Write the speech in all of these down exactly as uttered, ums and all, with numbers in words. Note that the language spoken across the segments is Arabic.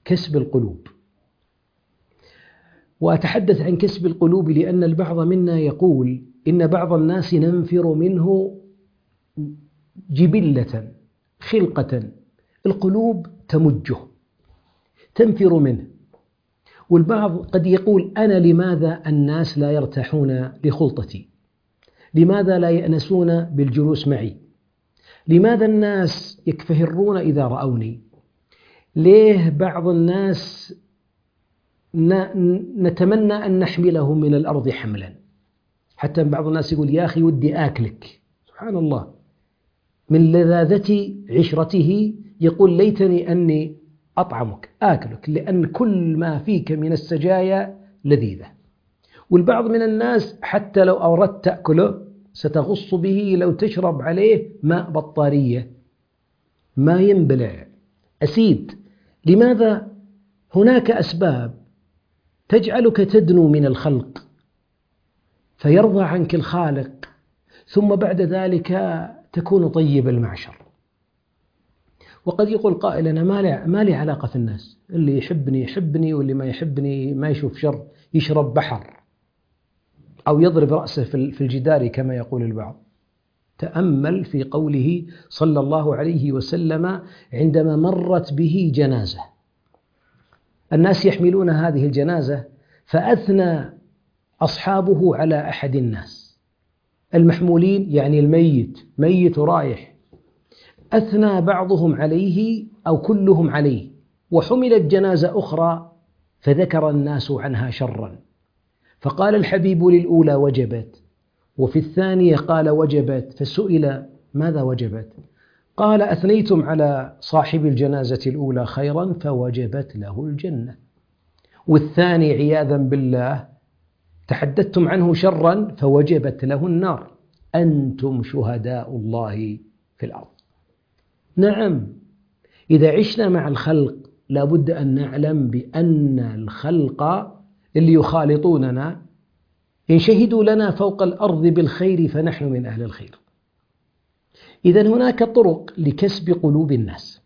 كسب القلوب. وأتحدث عن كسب القلوب لأن البعض منا يقول إن بعض الناس ننفر منه جبلة خلقة، القلوب تمجه تنفر منه. والبعض قد يقول أنا لماذا الناس لا يرتاحون لخلطتي؟ لماذا لا يأنسون بالجلوس معي؟ لماذا الناس يكفهرون إذا رأوني؟ ليه بعض الناس نتمنى أن نحمله من الأرض حملا؟ حتى بعض الناس يقول يا أخي ودي آكلك، سبحان الله، من لذاذة عشرته يقول ليتني أني أطعمك آكلك، لأن كل ما فيك من السجايا لذيذة. والبعض من الناس حتى لو أردت تأكله ستغص به لو تشرب عليه ماء بطارية، ما ينبلع، أسيد. لماذا؟ هناك أسباب تجعلك تدنو من الخلق فيرضى عنك الخالق، ثم بعد ذلك تكون طيب المعشر. وقد يقول قائل أنا ما لي, ما لي علاقة في الناس، اللي يحبني يحبني واللي ما يحبني ما يشوف شر، يشرب بحر أو يضرب رأسه في الجدار كما يقول البعض. تأمل في قوله صلى الله عليه وسلم عندما مرت به جنازة، الناس يحملون هذه الجنازة، فأثنى أصحابه على أحد الناس المحمولين، يعني الميت ميت رايح، أثنى بعضهم عليه أو كلهم عليه، وحملت جنازة أخرى فذكر الناس عنها شرا، فقال الحبيب للأولى وجبت، وفي الثانية قال وجبت، فسئل ماذا وجبت؟ قال أثنيتم على صاحب الجنازة الأولى خيرا فوجبت له الجنة، والثاني عياذا بالله تحدثتم عنه شرا فوجبت له النار، أنتم شهداء الله في الأرض. نعم، إذا عشنا مع الخلق لابد أن نعلم بأن الخلق اللي يخالطوننا إن شهدوا لنا فوق الأرض بالخير فنحن من أهل الخير. إذن هناك طرق لكسب قلوب الناس،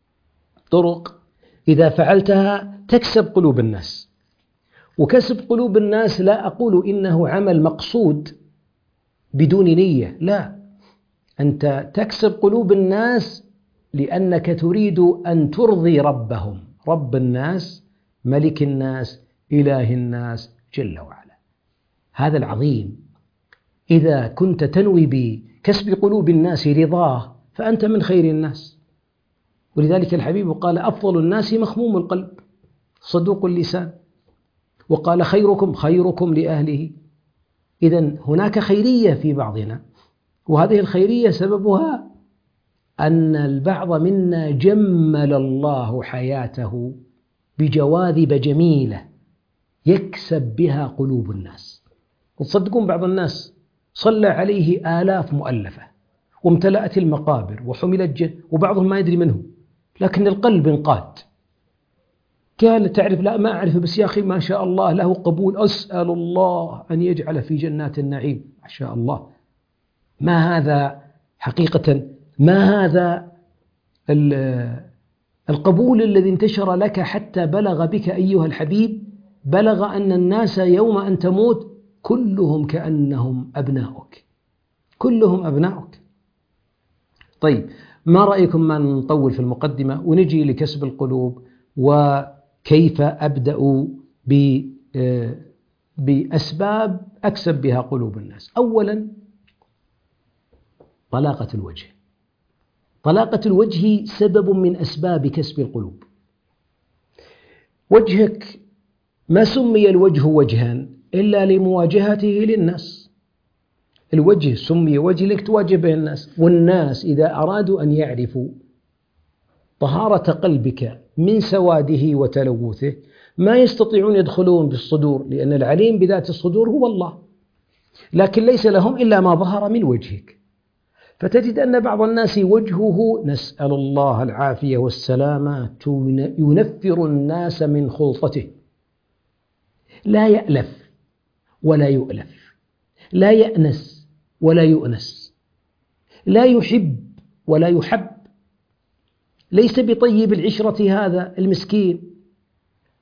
طرق إذا فعلتها تكسب قلوب الناس. وكسب قلوب الناس لا أقول إنه عمل مقصود بدون نية، لا، أنت تكسب قلوب الناس لأنك تريد أن ترضي ربهم، رب الناس، ملك الناس، إله الناس جل وعلا. هذا العظيم. إذا كنت تنوي بكسب قلوب الناس رضاه فأنت من خير الناس. ولذلك الحبيب قال أفضل الناس مخموم القلب صدوق اللسان، وقال خيركم خيركم لأهله. إذن هناك خيرية في بعضنا، وهذه الخيرية سببها أن البعض منا جمل الله حياته بجواذب جميلة يكسب بها قلوب الناس. وتصدقون بعض الناس صلى عليه آلاف مؤلفة وامتلأت المقابر وحملت جن، وبعضهم ما يدري منه، لكن القلب انقاد. قال تعرف؟ لا ما أعرف، بس يا أخي ما شاء الله له قبول، أسأل الله أن يجعل في جنات النعيم، ما شاء الله. ما هذا حقيقة، ما هذا القبول الذي انتشر لك حتى بلغ بك أيها الحبيب، بلغ أن الناس يوم أن تموت كلهم كأنهم أبناؤك، كلهم أبناؤك. طيب، ما رأيكم ما نطول في المقدمة ونجي لكسب القلوب وكيف أبدأ بأسباب أكسب بها قلوب الناس؟ أولا طلاقة الوجه. طلاقة الوجه سبب من أسباب كسب القلوب. وجهك ما سمي الوجه وجها إلا لمواجهته للناس. الوجه سمي وجه لك تواجه به الناس، والناس إذا أرادوا أن يعرفوا طهارة قلبك من سواده وتلوثه ما يستطيعون يدخلون بالصدور، لأن العليم بذات الصدور هو الله، لكن ليس لهم إلا ما ظهر من وجهك. فتجد أن بعض الناس وجهه، نسأل الله العافية والسلامة، ينفر الناس من خلطته، لا يألف ولا يؤلف، لا يأنس ولا يؤنس، لا يحب ولا يحب، ليس بطيب العشرة هذا المسكين،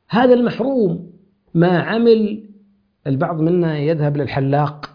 هذا المحروم ما عمل. البعض منا يذهب للحلاق،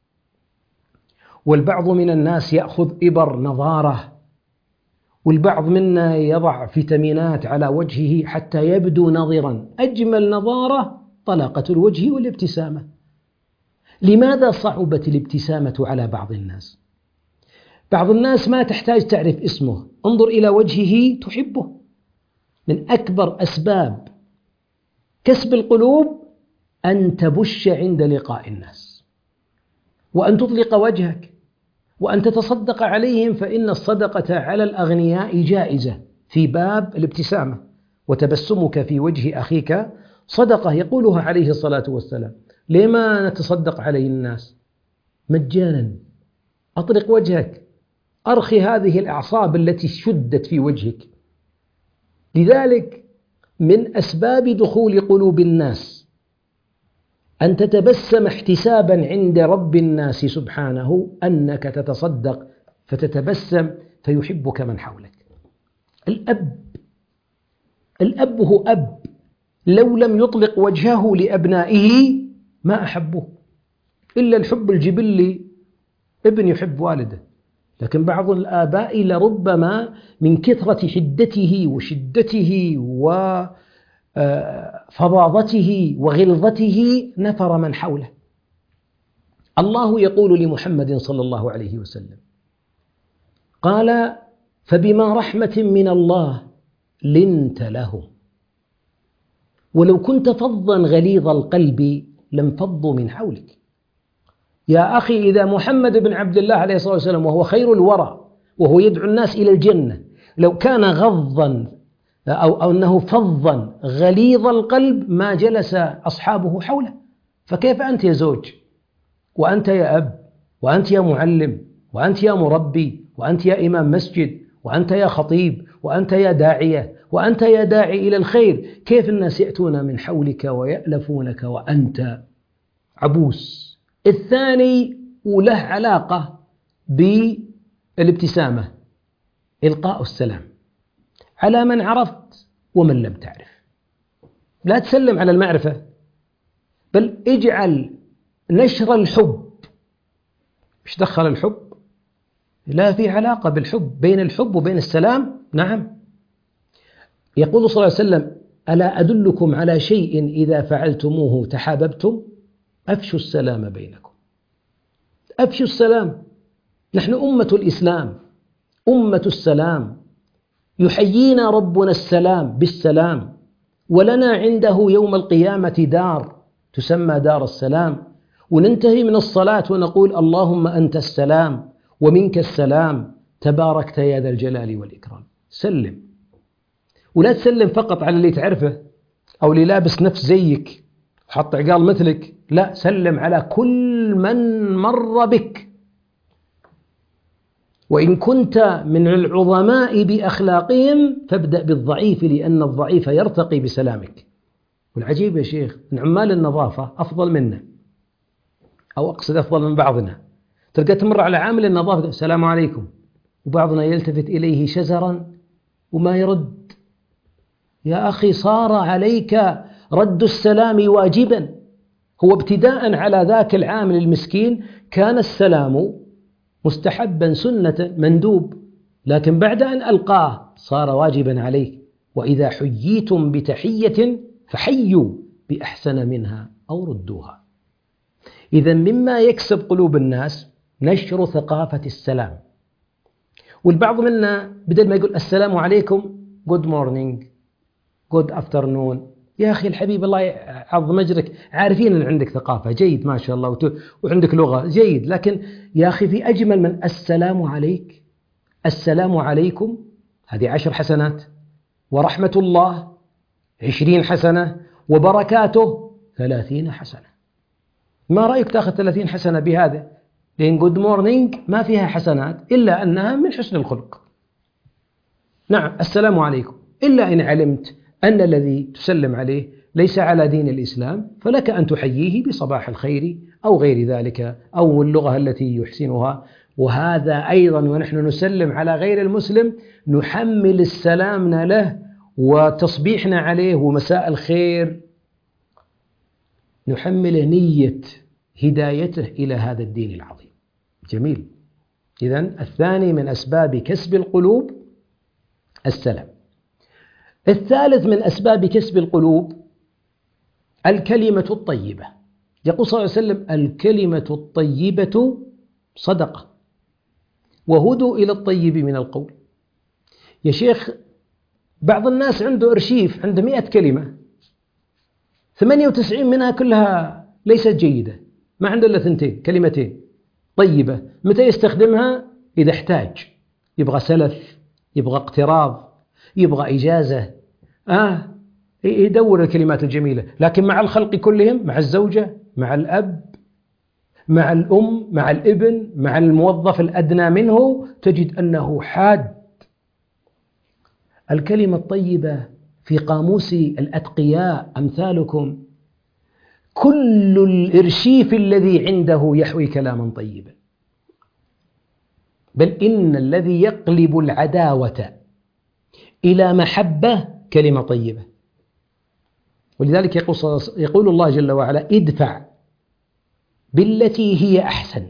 والبعض من الناس يأخذ إبر نظارة، والبعض منا يضع فيتامينات على وجهه حتى يبدو نظرا. أجمل نظارة طلاقة الوجه والابتسامة. لماذا صعبت الابتسامة على بعض الناس؟ بعض الناس ما تحتاج تعرف اسمه، انظر إلى وجهه تحبه. من أكبر أسباب كسب القلوب أن تبش عند لقاء الناس، وأن تطلق وجهك، وأن تتصدق عليهم، فإن الصدقة على الأغنياء جائزة في باب الابتسامة. وتبسمك في وجه أخيك صدقة، يقولها عليه الصلاة والسلام. لما نتصدق عليه الناس؟ مجانا. أطلق وجهك، أرخي هذه الأعصاب التي شدت في وجهك. لذلك من أسباب دخول قلوب الناس أن تتبسم احتسابا عند رب الناس سبحانه، أنك تتصدق فتتبسم فيحبك من حولك. الأب الأب هو أب، لو لم يطلق وجهه لأبنائه ما أحبوه، إلا الحب الجبلي، ابن يحب والده. لكن بعض الآباء لربما من كثرة حدته وشدته وفظاظته وغلظته نفر من حوله. الله يقول لمحمد صلى الله عليه وسلم، قال: فبما رحمة من الله لنت لهم، ولو كنت فظا غليظ القلب لانفضوا من حولك. يا أخي، إذا محمد بن عبد الله عليه الصلاة والسلام وهو خير الورى وهو يدعو الناس إلى الجنة، لو كان غضا أو, أو أنه فظا غليظ القلب ما جلس أصحابه حوله. فكيف أنت يا زوج، وأنت يا أب، وأنت يا معلم، وأنت يا مربي، وأنت يا إمام مسجد، وأنت يا خطيب، وأنت يا داعية، وأنت يا داعي إلى الخير، كيف الناس يأتون من حولك ويألفونك وأنت عبوس؟ الثاني وله علاقة بالابتسامة، إلقاء السلام على من عرفت ومن لم تعرف. لا تسلم على المعرفة، بل اجعل نشر الحب. مش دخل الحب؟ لا، في علاقة بالحب، بين الحب وبين السلام. نعم، يقول صلى الله عليه وسلم: ألا أدلكم على شيء إذا فعلتموه تحاببتم؟ أفشوا السلام بينكم. أفشوا السلام. نحن أمة الإسلام، أمة السلام، يحيينا ربنا السلام بالسلام، ولنا عنده يوم القيامة دار تسمى دار السلام، وننتهي من الصلاة ونقول: اللهم أنت السلام ومنك السلام تباركت يا ذا الجلال والإكرام. سلم، ولا تسلم فقط على اللي تعرفه أو اللي لابس نفس زيك وحط عقال مثلك، لا، سلم على كل من مر بك. وإن كنت من العظماء بأخلاقهم فابدأ بالضعيف، لأن الضعيف يرتقي بسلامك. والعجيب يا شيخ، من عمال النظافة أفضل منا، أو أقصد أفضل من بعضنا. تلقى تمر على عامل النظافة: السلام عليكم، وبعضنا يلتفت إليه شزرا وما يرد. يا أخي، صار عليك رد السلام واجبا. هو ابتداء على ذاك العامل المسكين كان السلام مستحبا سنة مندوب، لكن بعد أن ألقاه صار واجبا عليك. وإذا حييتم بتحية فحيوا بأحسن منها أو ردوها. إذا مما يكسب قلوب الناس نشر ثقافة السلام. والبعض منا بدل ما يقول السلام عليكم good morning good afternoon. يا أخي الحبيب، الله يعظم أجرك، عارفين أن عندك ثقافة جيد ما شاء الله وعندك لغة جيد، لكن يا أخي في أجمل من السلام عليك. السلام عليكم هذه عشر حسنات، ورحمة الله عشرين حسنة، وبركاته ثلاثين حسنة. ما رأيك تأخذ ثلاثين حسنة بهذا؟ لأن good morning ما فيها حسنات إلا أنها من حسن الخلق. نعم، السلام عليكم، إلا إن علمت أن الذي تسلم عليه ليس على دين الإسلام فلك أن تحييه بصباح الخير أو غير ذلك، أو اللغة التي يحسنها. وهذا أيضا ونحن نسلم على غير المسلم نحمل السلام له وتصبيحنا عليه ومساء الخير نحمله نية هدايته إلى هذا الدين العظيم. جميل. إذن الثاني من أسباب كسب القلوب السلام. الثالث من أسباب كسب القلوب الكلمة الطيبة. يقول صلى الله عليه وسلم: الكلمة الطيبة صدقة وهدوا إلى الطيب من القول. يا شيخ، بعض الناس عنده أرشيف، عنده مئة كلمة، ثمانية وتسعين منها كلها ليست جيدة، ما عنده إلا ثنتين كلمتين طيبة. متى يستخدمها؟ إذا احتاج، يبغى سلف، يبغى اقتراض، يبغى إجازة، آه يدور الكلمات الجميلة. لكن مع الخلق كلهم، مع الزوجة، مع الأب، مع الأم، مع الابن، مع الموظف الأدنى منه، تجد أنه حاد. الكلمة الطيبة في قاموس الأتقياء أمثالكم كل الإرشيف الذي عنده يحوي كلاما طيبا، بل إن الذي يقلب العداوة إلى محبة كلمة طيبة. ولذلك يقول الله جل وعلا: ادفع بالتي هي أحسن.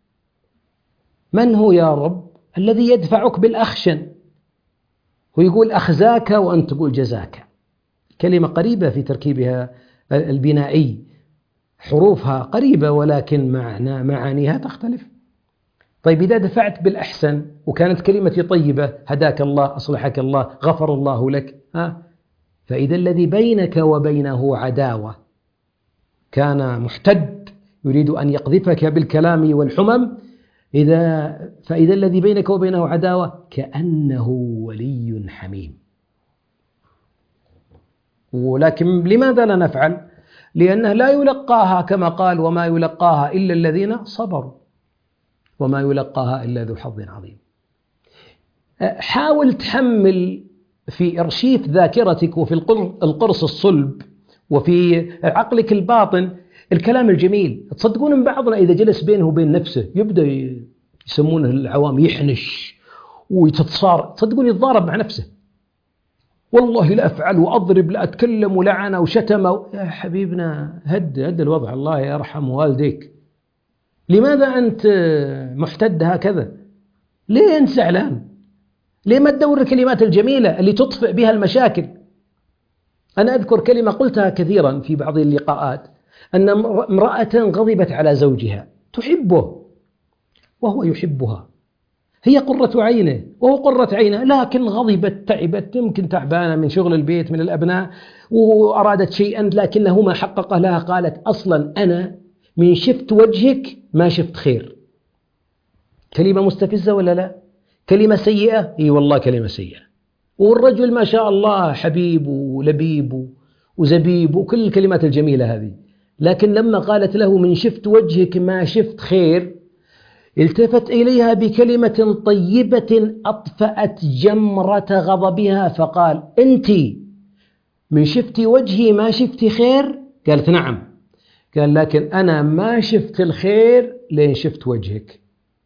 من هو يا رب؟ الذي يدفعك بالأخشن. ويقول: أخزاك وأنت تقول جزاك. كلمة قريبة في تركيبها البنائي، حروفها قريبة ولكن معنى معانيها تختلف. طيب، إذا دفعت بالأحسن وكانت كلمتي طيبة، هداك الله، أصلحك الله، غفر الله لك، ها، فإذا الذي بينك وبينه عداوة كان محتد يريد أن يقذفك بالكلام والحمم، إذا فإذا الذي بينك وبينه عداوة كأنه ولي حميم. ولكن لماذا لا نفعل؟ لأنه لا يلقاها كما قال: وما يلقاها إلا الذين صبروا وما يلقاها إلا ذو حظ عظيم. حاول تحمل في أرشيف ذاكرتك وفي القرص الصلب وفي عقلك الباطن الكلام الجميل. تصدقون من بعضنا إذا جلس بينه وبين نفسه يبدأ يسمونه العوام يحنش ويتصار، تصدقون يتضارب مع نفسه. والله لا أفعل وأضرب، لا أتكلم ولعنة وشتم. يا حبيبنا هد هد الوضع، الله يرحم والديك. لماذا أنت محتد هكذا؟ ليه أنت زعلان؟ ليه ما تدور الكلمات الجميلة اللي تطفئ بها المشاكل؟ أنا أذكر كلمة قلتها كثيرا في بعض اللقاءات، أن امرأة غضبت على زوجها تحبه وهو يحبها، هي قرة عينه وهو قرة عينه، لكن غضبت، تعبت، يمكن تعبانة من شغل البيت من الأبناء وأرادت شيئا لكنه ما حقق لها. قالت: أصلا أنا من شفت وجهك ما شفت خير. كلمة مستفزة ولا لا؟ كلمة سيئة؟ إي والله كلمة سيئة. والرجل ما شاء الله حبيب ولبيب وزبيب وكل الكلمات الجميلة هذه، لكن لما قالت له: من شفت وجهك ما شفت خير، التفت إليها بكلمة طيبة أطفأت جمرة غضبها، فقال: أنت من شفت وجهي ما شفت خير؟ قالت: نعم. قال: لكن أنا ما شفت الخير لين شفت وجهك.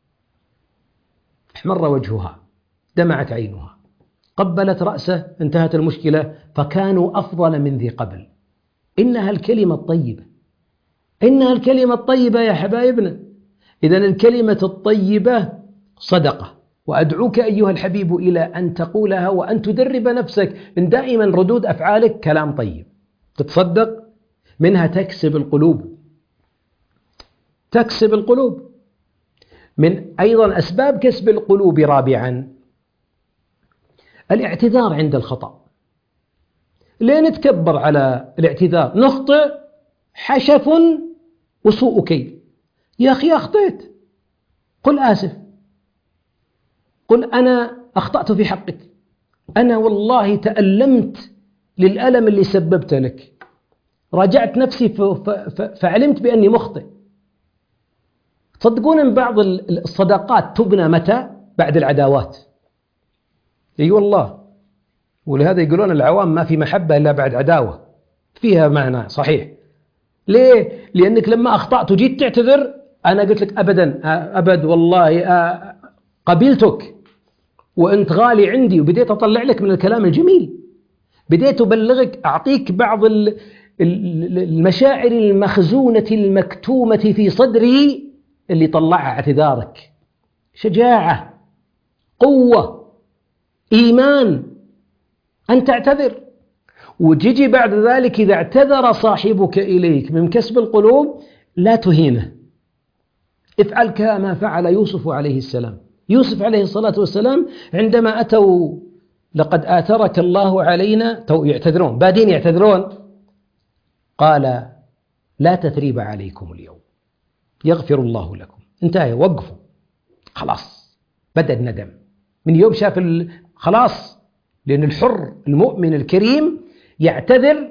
احمر وجهها، دمعت عينها، قبلت رأسه، انتهت المشكلة، فكانوا أفضل من ذي قبل. إنها الكلمة الطيبة، إنها الكلمة الطيبة يا حبايبنا. إذن الكلمة الطيبة صدقة، وأدعوك أيها الحبيب إلى أن تقولها وأن تدرب نفسك إن دائما ردود أفعالك كلام طيب، تتصدق منها، تكسب القلوب، تكسب القلوب. من أيضا أسباب كسب القلوب رابعا الاعتذار عند الخطأ. ليه نتكبر على الاعتذار؟ نخطئ حشف وسوء كيل. يا أخي أخطئت، قل آسف، قل أنا أخطأت في حقك، أنا والله تألمت للألم اللي سببت لك، راجعت نفسي فعلمت بأني مخطئ. تصدقون أن بعض الصداقات تبنى متى؟ بعد العداوات. أي والله. ولهذا يقولون العوام ما في محبة إلا بعد عداوة، فيها معنى صحيح. ليه؟ لأنك لما أخطأت وجيت تعتذر أنا قلت لك أبدا أبد والله قبلتك وأنت غالي عندي، وبديت أطلع لك من الكلام الجميل. بديت أبلغك، أعطيك بعض المشاعر المخزونة المكتومة في صدري اللي طلعها اعتذارك. شجاعة، قوة، إيمان أن تعتذر. وتجي بعد ذلك إذا اعتذر صاحبك إليك من كسب القلوب لا تهينه، افعل كما فعل يوسف عليه السلام. يوسف عليه الصلاة والسلام عندما أتوا لقد آثرك الله علينا، يعتذرون بعدين يعتذرون، قال لا تثريب عليكم اليوم يغفر الله لكم. انتهى، وقفوا، خلاص بدأ الندم من يوم شاف خلاص. لأن الحر المؤمن الكريم يعتذر،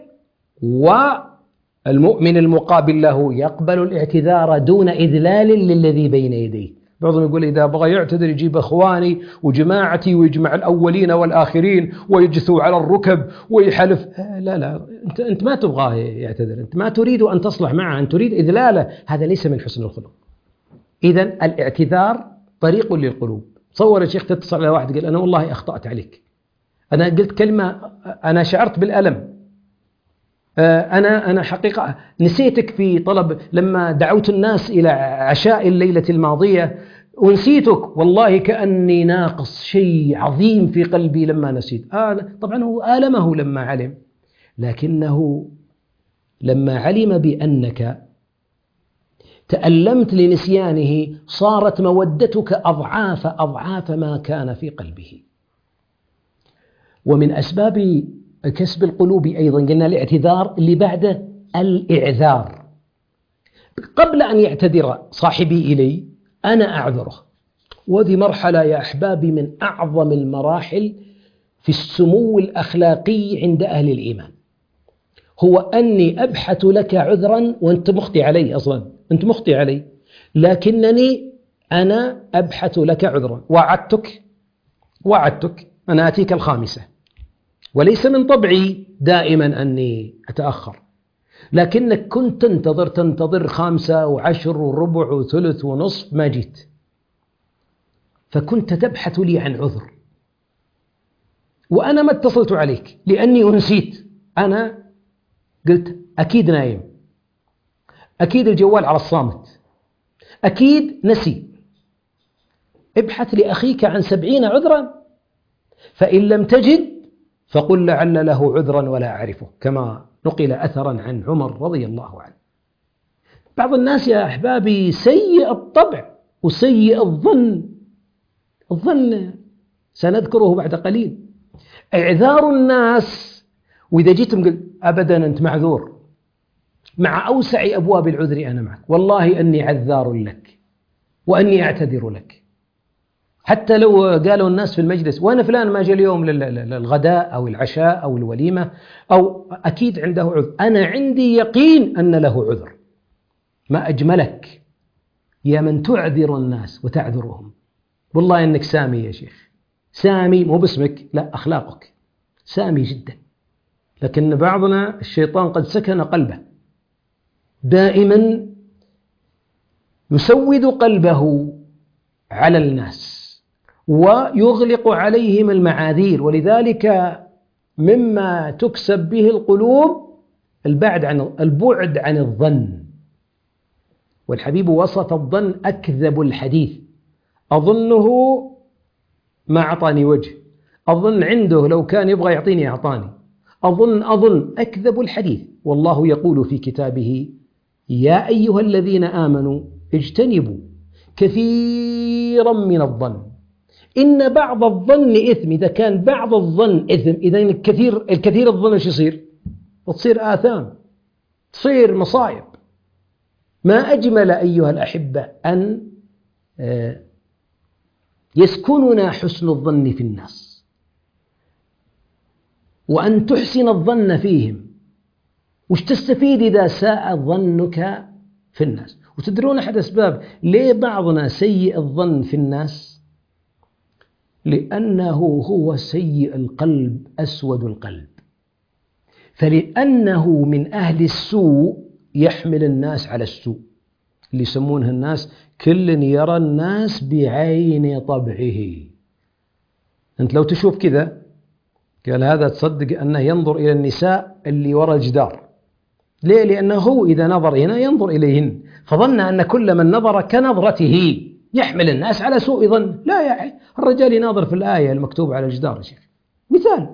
والمؤمن المقابل له يقبل الاعتذار دون إذلال للذي بين يديه. بعضهم يقول إذا بغى يعتذر يجيب أخواني وجماعتي ويجمع الأولين والآخرين ويجثوا على الركب ويحلف. لا لا، أنت, أنت ما تبغاه يعتذر، أنت ما تريد أن تصلح معه، أنت تريد إذلاله. هذا ليس من حسن الخلق. إذن الاعتذار طريق للقلوب. تصور يا شيخ تتصل على واحد قال أنا والله أخطأت عليك، أنا قلت كلمة، أنا شعرت بالألم، أنا أنا حقيقة نسيتك في طلب لما دعوت الناس إلى عشاء الليلة الماضية ونسيتك، والله كأني ناقص شيء عظيم في قلبي لما نسيت. آه طبعا هو آلمه لما علم، لكنه لما علم بأنك تألمت لنسيانه صارت مودتك أضعاف أضعاف ما كان في قلبه. ومن أسباب كسب القلوب أيضا قلنا الاعتذار، اللي بعده الإعذار. قبل أن يعتذر صاحبي إلي أنا أعذره. وهذه مرحلة يا أحبابي من أعظم المراحل في السمو الأخلاقي عند أهل الإيمان، هو أني أبحث لك عذرا وأنت مخطئ علي، أصلا أنت مخطئ علي، لكنني أنا أبحث لك عذرا. وعدتك وعدتك أنا أتيك الخامسة، وليس من طبعي دائما أني أتأخر، لكنك كنت تنتظر تنتظر خامسة وعشر وربع وثلث ونصف ما جيت، فكنت تبحث لي عن عذر، وأنا ما اتصلت عليك لأني أنسيت. أنا قلت أكيد نايم، أكيد الجوال على الصامت، أكيد نسي. ابحث لأخيك عن سبعين عذرا، فإن لم تجد فقل لعل له عذرا ولا أعرفه، كما نقل أثرا عن عمر رضي الله عنه. بعض الناس يا أحبابي سيء الطبع وسيء الظن، الظن سنذكره بعد قليل. إعذار الناس، وإذا جيتم قل أبدا أنت معذور، مع أوسع أبواب العذر أنا معك، والله أني عذار لك وأني أعتذر لك. حتى لو قالوا الناس في المجلس وأنا فلان ما جاء اليوم للغداء أو العشاء أو الوليمة، أو أكيد عنده عذر، أنا عندي يقين أن له عذر. ما أجملك يا من تعذر الناس وتعذرهم. والله إنك سامي يا شيخ، سامي مو باسمك، لا أخلاقك سامي جدا، لكن بعضنا الشيطان قد سكن قلبه، دائما يسود قلبه على الناس ويغلق عليهم المعاذير. ولذلك مما تكسب به القلوب البعد عن البعد عن الظن. والحبيب وصف الظن أكذب الحديث، أظنه ما أعطاني وجه، أظن عنده لو كان يبغى يعطيني أعطاني، أظن أظن أكذب الحديث. والله يقول في كتابه يا أيها الذين آمنوا اجتنبوا كثيرا من الظن إن بعض الظن إثم. إذا كان بعض الظن إثم، إذا الكثير الكثير الظن ايش يصير؟ تصير آثام، تصير مصائب. ما أجمل أيها الأحبة أن يسكننا حسن الظن في الناس، وأن تحسن الظن فيهم. وش تستفيد إذا ساء ظنك في الناس؟ وتدرون أحد أسباب ليه بعضنا سيء الظن في الناس؟ لأنه هو سيء القلب أسود القلب، فلأنه من أهل السوء يحمل الناس على السوء، اللي يسمونها الناس كل يرى الناس بعين طبعه. أنت لو تشوف كذا قال هذا تصدق أنه ينظر إلى النساء اللي وراء الجدار. ليه؟ لأنه هو إذا نظر هنا ينظر إليهن، فظن أن كل من نظر كنظرته يحمل الناس على سوء ظن. لا يا أخي، الرجال يناظر في الآية المكتوبة على الجدار يا شيخ، مثال.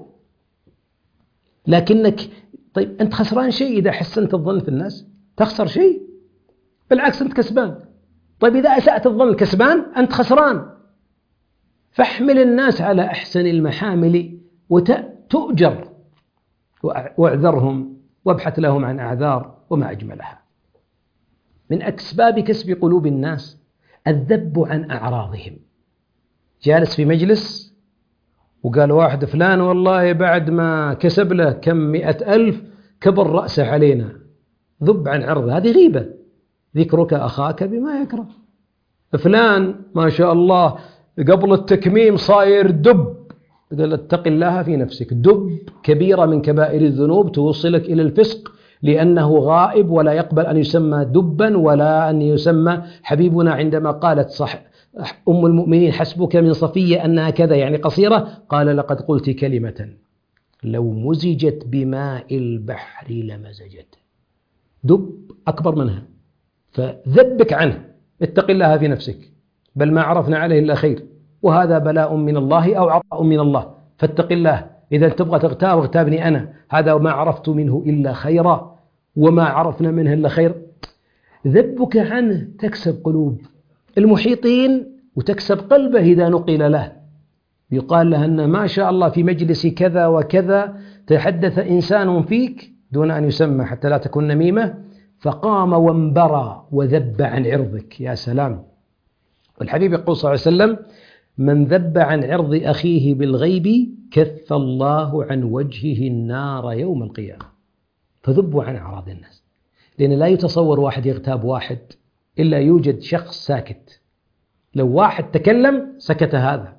لكنك طيب أنت خسران شيء إذا حسنت الظن في الناس؟ تخسر شيء؟ بالعكس أنت كسبان. طيب إذا أسأت الظن الكسبان أنت خسران. فاحمل الناس على أحسن المحامل وتؤجر، واعذرهم وابحث لهم عن أعذار وما أجملها. من أسباب كسب قلوب الناس الذب عن أعراضهم. جالس في مجلس وقال واحد فلان والله بعد ما كسب له كم مئة ألف كبر رأسه علينا، ذب عن عرضه، هذه غيبة. ذكرك أخاك بما يكره. فلان ما شاء الله قبل التكميم صاير دب، قال اتق الله في نفسك. دب كبيرة من كبائر الذنوب توصلك إلى الفسق، لأنه غائب ولا يقبل أن يسمى دبا ولا أن يسمى. حبيبنا عندما قالت صح أم المؤمنين حسبك من صفية أنها كذا يعني قصيرة، قال لقد قلت كلمة لو مزجت بماء البحر لمزجت. دب أكبر منها، فذبك عنه، اتق الله في نفسك، بل ما عرفنا عليه إلا خير، وهذا بلاء من الله أو عطاء من الله، فاتق الله. إذا تبغى تغتاب اغتابني أنا، هذا ما عرفت منه إلا خيرا وما عرفنا منه إلا خير. ذبك عنه تكسب قلوب المحيطين وتكسب قلبه إذا نقل له. يقال له أن ما شاء الله في مجلس كذا وكذا تحدث إنسان فيك دون أن يسمى حتى لا تكون نميمة، فقام وانبرى وذب عن عرضك. يا سلام. والحبيب يقول صلى الله عليه وسلم من ذب عن عرض أخيه بالغيب كف الله عن وجهه النار يوم القيامة. فذبوا عن أعراض الناس، لأن لا يتصور واحد يغتاب واحد إلا يوجد شخص ساكت. لو واحد تكلم سكت هذا،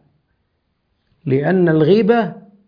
لأن الغيبة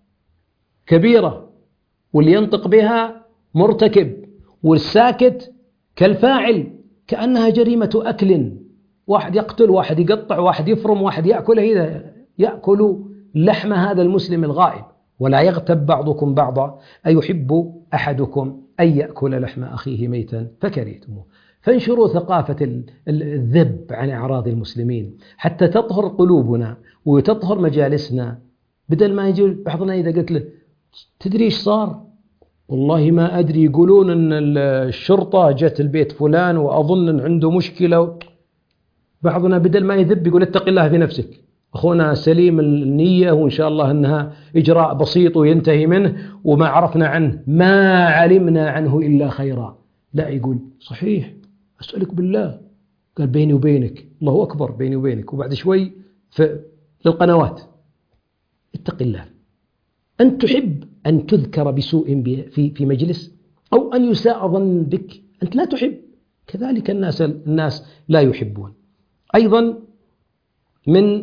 كبيرة واللي ينطق بها مرتكب، والساكت كالفاعل، كأنها جريمة أكل. واحد يقتل، واحد يقطع، واحد يفرم، واحد يأكل، إذا يأكل لحم هذا المسلم الغائب. ولا يغتب بعضكم بعضا أيحب أحدكم أن يأكل لحم أخيه ميتا فكرهتموه. فانشروا ثقافة الذب عن أعراض المسلمين حتى تطهر قلوبنا وتطهر مجالسنا. بدل ما يجي بعضنا إذا قلت له تدري إيش صار؟ والله ما أدري، يقولون أن الشرطة جت البيت فلان وأظن أن عنده مشكلة. بعضنا بدل ما يذب يقول اتق الله في نفسك، أخونا سليم النية وإن شاء الله أنها إجراء بسيط وينتهي منه وما عرفنا عنه، ما علمنا عنه إلا خيرا. لا، يقول صحيح أسألك بالله، قال بيني وبينك، الله أكبر، بيني وبينك، وبعد شوي في للقنوات. اتق الله. أن تحب أن تذكر بسوء في في مجلس أو أن يساء ظن بك، أنت لا تحب، كذلك الناس الناس لا يحبون. أيضا من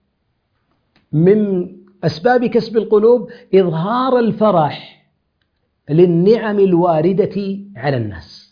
من أسباب كسب القلوب إظهار الفرح للنعم الواردة على الناس.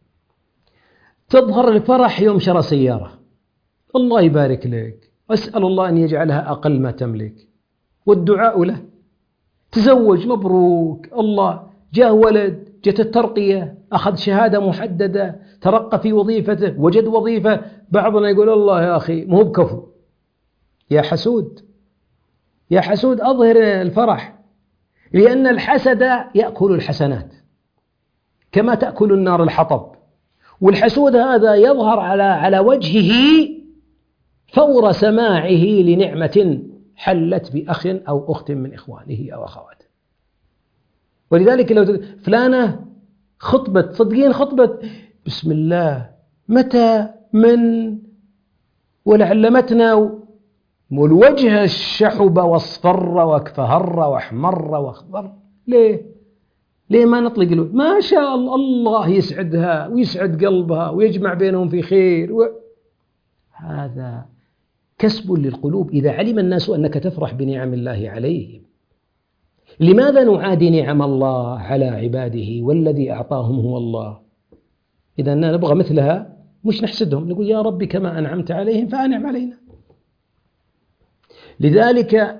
تظهر الفرح يوم شرى سيارة، الله يبارك لك، أسأل الله أن يجعلها أقل ما تملك، والدعاء له. تزوج، مبروك، الله جاء ولد، جت الترقية، أخذ شهادة محددة، ترقى في وظيفته، وجد وظيفة. بعضنا يقول الله يا أخي مو بكفو. يا حسود، يا حسود، أظهر الفرح، لأن الحسد يأكل الحسنات كما تأكل النار الحطب. والحسود هذا يظهر على على وجهه فور سماعه لنعمة حلت بأخ أو أخت من إخوانه أو أخواته. ولذلك لو فلانة خطبة، صدقين خطبة بسم الله، متى، من، ولعلمتنا، والوجه الشحب واصفر وكفهر واحمر واخضر. ليه؟ ليه ما نطلق له ما شاء الله، الله يسعدها ويسعد قلبها ويجمع بينهم في خير و... هذا كسب للقلوب إذا علم الناس أنك تفرح بنعم الله عليهم. لماذا نعادي نعم الله على عباده والذي أعطاهم هو الله؟ إذا نبغى مثلها مش نحسدهم، نقول يا ربي كما أنعمت عليهم فأنعم علينا. لذلك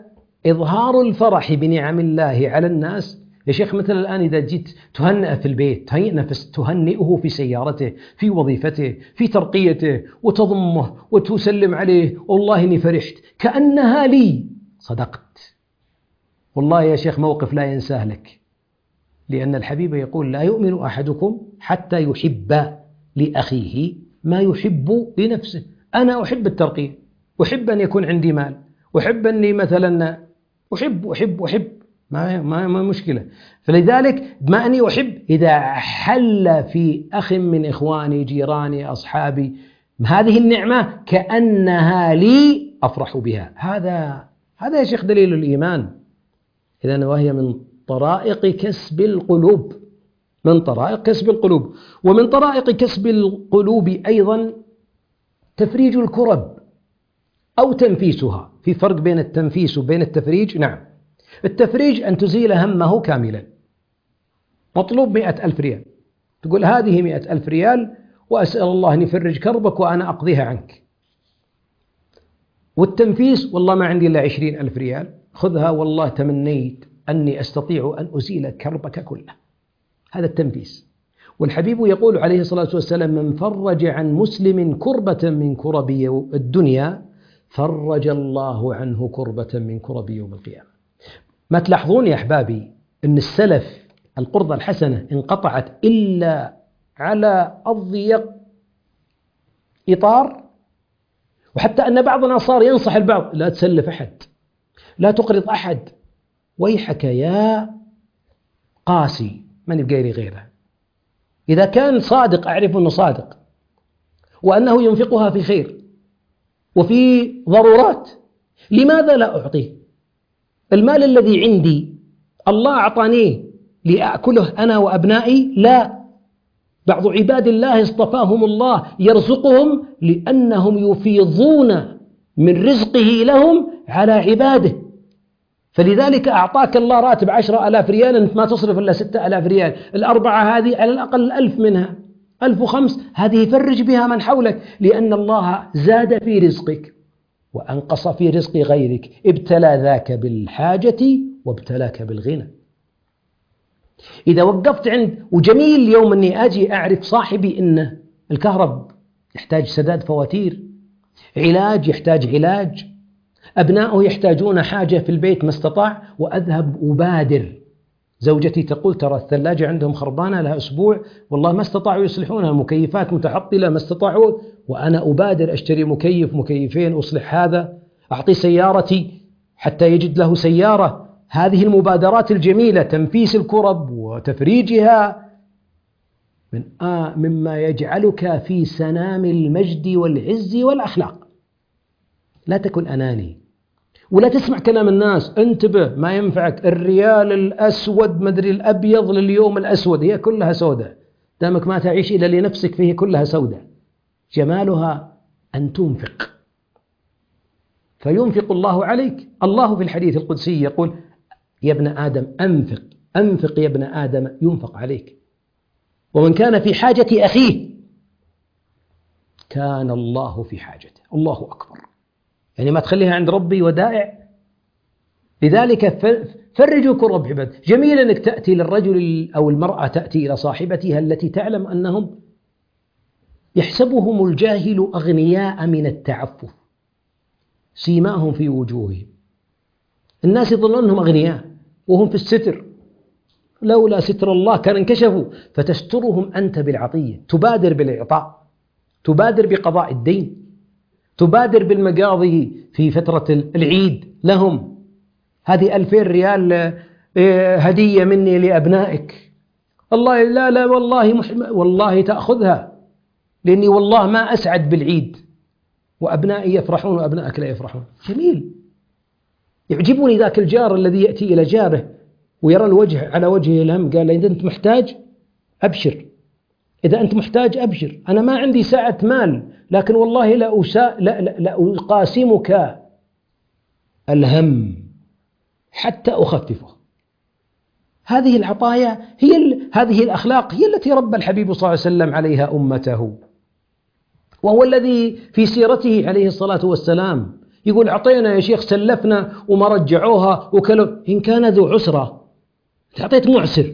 إظهار الفرح بنعم الله على الناس. يا شيخ مثل الآن إذا جيت تهنئه في البيت، تهنئه في سيارته، في وظيفته، في ترقيته، وتضمه وتسلم عليه، والله إني فرحت كأنها لي. صدقت والله يا شيخ، موقف لا ينساه لك، لأن الحبيب يقول لا يؤمن أحدكم حتى يحب لأخيه ما يحب لنفسه. أنا أحب الترقية، أحب أن يكون عندي مال، أحب أني مثلا أحب أحب أحب ما ما ما مشكلة. فلذلك ما أني أحب، إذا حل في أخ من إخواني جيراني أصحابي هذه النعمة كأنها لي أفرح بها. هذا هذا يا شيخ دليل الإيمان. إذن وهي من طرائق كسب القلوب، من طرائق كسب القلوب. ومن طرائق كسب القلوب أيضا تفريج الكرب أو تنفيسها. في فرق بين التنفيس وبين التفريج. نعم، التفريج أن تزيل همه كاملا، مطلوب مئة ألف ريال، تقول هذه مئة ألف ريال وأسأل الله أن يفرج كربك وأنا أقضيها عنك. والتنفيس والله ما عندي إلا عشرين ألف ريال، خذها والله تمنيت أني أستطيع أن أزيل كربك كله. هذا التنفيس. والحبيب يقول عليه الصلاة والسلام من فرج عن مسلم كربة من كرب الدنيا فرج الله عنه كربة من كرب يوم القيامة. ما تلاحظون يا أحبابي أن السلف القرضة الحسنة انقطعت إلا على أضيق إطار، وحتى أن بعضنا صار ينصح البعض لا تسلف أحد، لا تقرض أحد، ويحك يا قاسي من بغير غيره. إذا كان صادق أعرف أنه صادق وأنه ينفقها في خير وفي ضرورات، لماذا لا أعطيه؟ المال الذي عندي الله أعطانيه لأكله أنا وأبنائي؟ لا، بعض عباد الله اصطفاهم الله يرزقهم لأنهم يفيضون من رزقه لهم على عباده. فلذلك أعطاك الله راتب عشرة ألاف ريال، أنت ما تصرف إلا ستة ألاف ريال، الأربعة هذه على الأقل ألف منها، ألف وخمس، هذه يفرج بها من حولك، لأن الله زاد في رزقك وأنقص في رزق غيرك. ابتلى ذاك بالحاجة وابتلاك بالغنى. إذا وقفت عند، وجميل اليوم أني أجي أعرف صاحبي إنه الكهرب يحتاج سداد فواتير، علاج يحتاج علاج، أبنائه يحتاجون حاجة في البيت ما استطاع، وأذهب أبادر. زوجتي تقول ترى الثلاجة عندهم خربانة لها أسبوع والله ما استطاعوا يصلحونها، المكيفات متعطلة ما استطاعوا، وأنا أبادر أشتري مكيف مكيفين أصلح هذا، أعطي سيارتي حتى يجد له سيارة. هذه المبادرات الجميلة تنفيس الكرب وتفريجها من آه مما يجعلك في سنام المجد والعز والأخلاق. لا تكن أناني ولا تسمع كلام الناس. انتبه ما ينفعك الريال الأسود مدري الأبيض لليوم الأسود، هي كلها سوداء دامك ما تعيش إلا لنفسك فهي كلها سوداء. جمالها أن تنفق فينفق الله عليك. الله في الحديث القدسي يقول يا ابن آدم أنفق أنفق يا ابن آدم ينفق عليك. ومن كان في حاجة أخيه كان الله في حاجته. الله أكبر، يعني ما تخليها عند ربي ودائع. لذلك فرجوا كرب عباد. جميل أنك تأتي للرجل أو المرأة تأتي إلى صاحبتها التي تعلم أنهم يحسبهم الجاهل أغنياء من التعفف، سيماهم في وجوههم، الناس يظنونهم أغنياء وهم في الستر، لولا ستر الله كان انكشفوا. فتسترهم أنت بالعطية، تبادر بالإعطاء، تبادر بقضاء الدين، تبادر بالمقاضي في فترة العيد لهم. هذه ألفين ريال هدية مني لأبنائك، الله لا لا والله محم... والله تأخذها، لأني والله ما أسعد بالعيد وأبنائي يفرحون وأبنائك لا يفرحون. جميل. يعجبني ذاك الجار الذي يأتي إلى جاره ويرى الوجه على وجهه الهم، قال إذا أنت محتاج أبشر، إذا أنت محتاج أبشر، أنا ما عندي ساعة مال لكن والله لا, أسا... لا, لا, لا أقاسمك الهم حتى أخففه. هذه العطايا هي ال... هذه الأخلاق هي التي ربى الحبيب صلى الله عليه وسلم عليها أمته، وهو الذي في سيرته عليه الصلاة والسلام يقول أعطينا يا شيخ سلفنا وما رجعوها وكلوا. إن كان ذو عسرة أعطيت معسر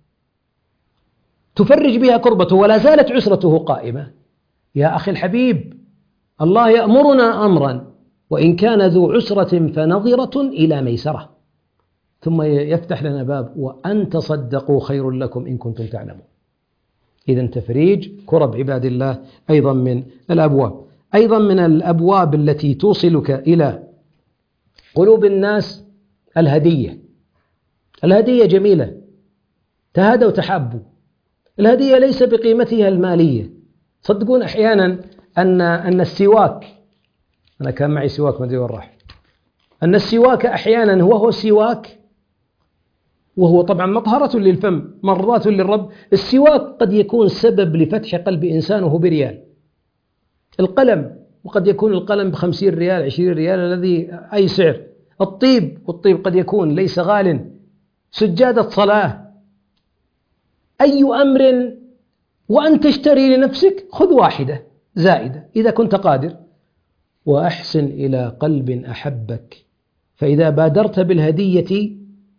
تفرج بها كربته ولا زالت عسرته قائمة. يا أخي الحبيب، الله يأمرنا أمرا وإن كان ذو عسرة فنظرة إلى ميسرة، ثم يفتح لنا باب وأن تصدقوا خير لكم إن كنتم تعلمون. إذن تفريج كرب عباد الله أيضا من الأبواب. أيضا من الأبواب التي توصلك إلى قلوب الناس الهدية. الهدية جميلة، تهادوا وتحابوا. الهدية ليس بقيمتها المالية. صدقون أحيانا أن أن السواك، أنا كان معي سواك ما أدري وين راح، أن السواك أحيانا وهو سواك وهو طبعا مطهرة للفم مرضاة للرب. السواك قد يكون سبب لفتح قلب إنسان وهو بريال. القلم، وقد يكون القلم بخمسين ريال عشرين ريال الذي أي سعر. الطيب، والطيب قد يكون ليس غال. سجادة صلاة، أي أمر وأن تشتري لنفسك خذ واحدة زائدة إذا كنت قادر. وأحسن إلى قلب أحبك، فإذا بادرت بالهدية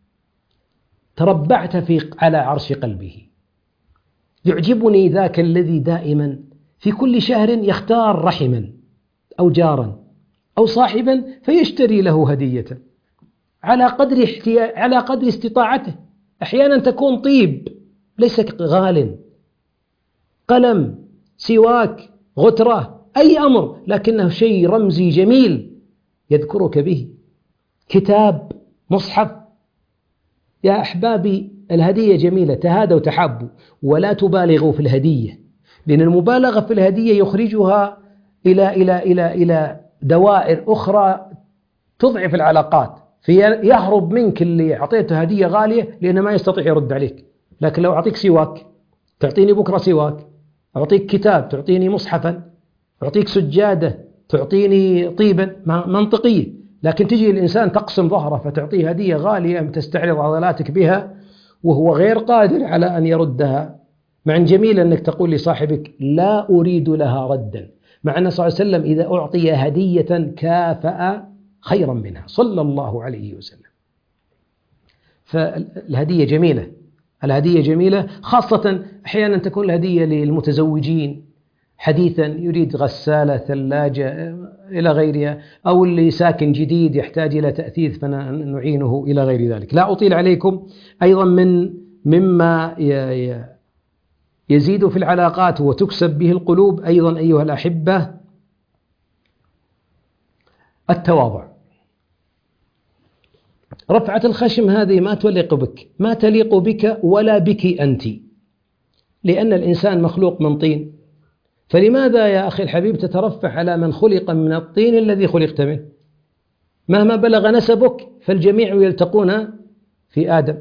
تربعت في على عرش قلبه. يعجبني ذاك الذي دائما في كل شهر يختار رحما أو جارا أو صاحبا فيشتري له هدية على قدر احتياج، على قدر استطاعته. أحيانا تكون طيب ليس غال، قلم، سواك، غترة، أي أمر لكنه شيء رمزي جميل يذكرك به، كتاب، مصحف. يا أحبابي الهدية جميلة، تهادوا وتحابوا ولا تبالغوا في الهدية، لأن المبالغة في الهدية يخرجها إلى إلى إلى إلى دوائر أخرى تضعف العلاقات. فيهرب منك اللي أعطيته هدية غالية لأنه ما يستطيع يرد عليك. لكن لو أعطيك سواك تعطيني بكرة سواك، أعطيك كتاب تعطيني مصحفا، أعطيك سجادة تعطيني طيبا، منطقية. لكن تجي الإنسان تقسم ظهره فتعطيه هدية غالية تستعرض عضلاتك بها وهو غير قادر على أن يردها. مع أن جميل أنك تقول لصاحبك لا أريد لها ردا، مع أن صلى الله عليه وسلم إذا أعطي هدية كافأ خيرا منها صلى الله عليه وسلم. فالهدية جميلة، الهدية جميلة، خاصة أحيانا تكون الهدية للمتزوجين حديثا يريد غسالة، ثلاجة إلى غيرها، أو اللي ساكن جديد يحتاج إلى تأثيث فنعينه إلى غير ذلك. لا أطيل عليكم. أيضا من مما يزيد في العلاقات وتكسب به القلوب أيضا أيها الأحبة التواضع. رفعة الخشم هذه ما تليق بك، ما تليق بك ولا بك أنت، لأن الإنسان مخلوق من طين. فلماذا يا أخي الحبيب تترفع على من خلق من الطين الذي خلقت منه؟ مهما بلغ نسبك فالجميع يلتقون في آدم،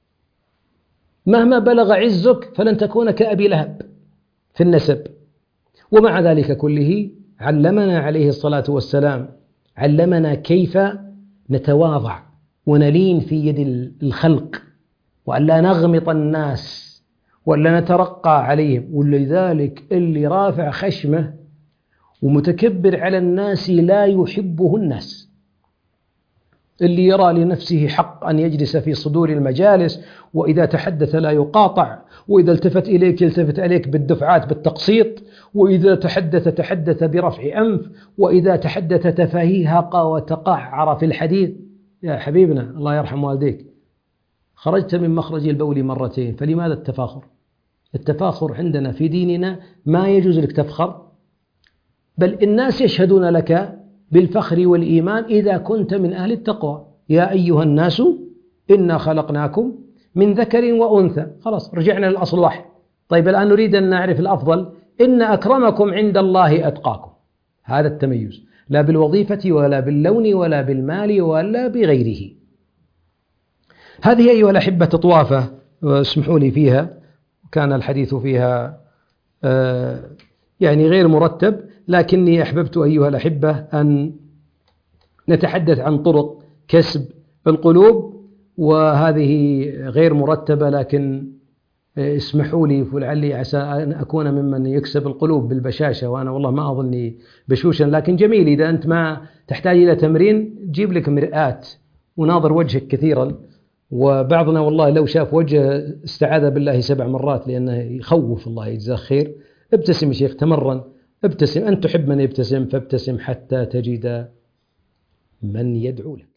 مهما بلغ عزك فلن تكون كأبي لهب في النسب. ومع ذلك كله علمنا عليه الصلاة والسلام، علمنا كيف نتواضع ونلين في يد الخلق، وأن لا نغمط الناس ولا نترقى عليهم. ولذلك اللي رافع خشمه ومتكبر على الناس لا يحبه الناس، اللي يرى لنفسه حق أن يجلس في صدور المجالس، وإذا تحدث لا يقاطع، وإذا التفت إليك يلتفت عليك بالدفعات بالتقسيط، وإذا تحدث تحدث برفع أنف، وإذا تحدث تفاهيهق وتقعر في الحديث. يا حبيبنا الله يرحم والديك، خرجت من مخرج البول مرتين، فلماذا التفاخر؟ التفاخر عندنا في ديننا ما يجوز لك تفخر، بل الناس يشهدون لك بالفخر والإيمان إذا كنت من أهل التقوى. يا أيها الناس إنا خلقناكم من ذكر وأنثى. خلاص رجعنا للأصل واحد. طيب الآن نريد أن نعرف الأفضل. إن أكرمكم عند الله أتقاكم. هذا التميز، لا بالوظيفة ولا باللون ولا بالمال ولا بغيره. هذه أيها الأحبة طوافة اسمحوا لي فيها، كان الحديث فيها يعني غير مرتب، لكني أحببت أيها الأحبة أن نتحدث عن طرق كسب القلوب، وهذه غير مرتبة لكن اسمحوا لي ولعلي عسى أن أكون ممن يكسب القلوب بالبشاشة، وأنا والله ما أظني بشوشا، لكن جميل إذا أنت ما تحتاج إلى تمرين جيب لك مرآة وناظر وجهك كثيرا. وبعضنا والله لو شاف وجهه استعاذ بالله سبع مرات لأنه يخوف، الله يجزاه خير. ابتسم يا شيخ، تمرن، ابتسم، أنت تحب من يبتسم فابتسم حتى تجد من يدعو لك.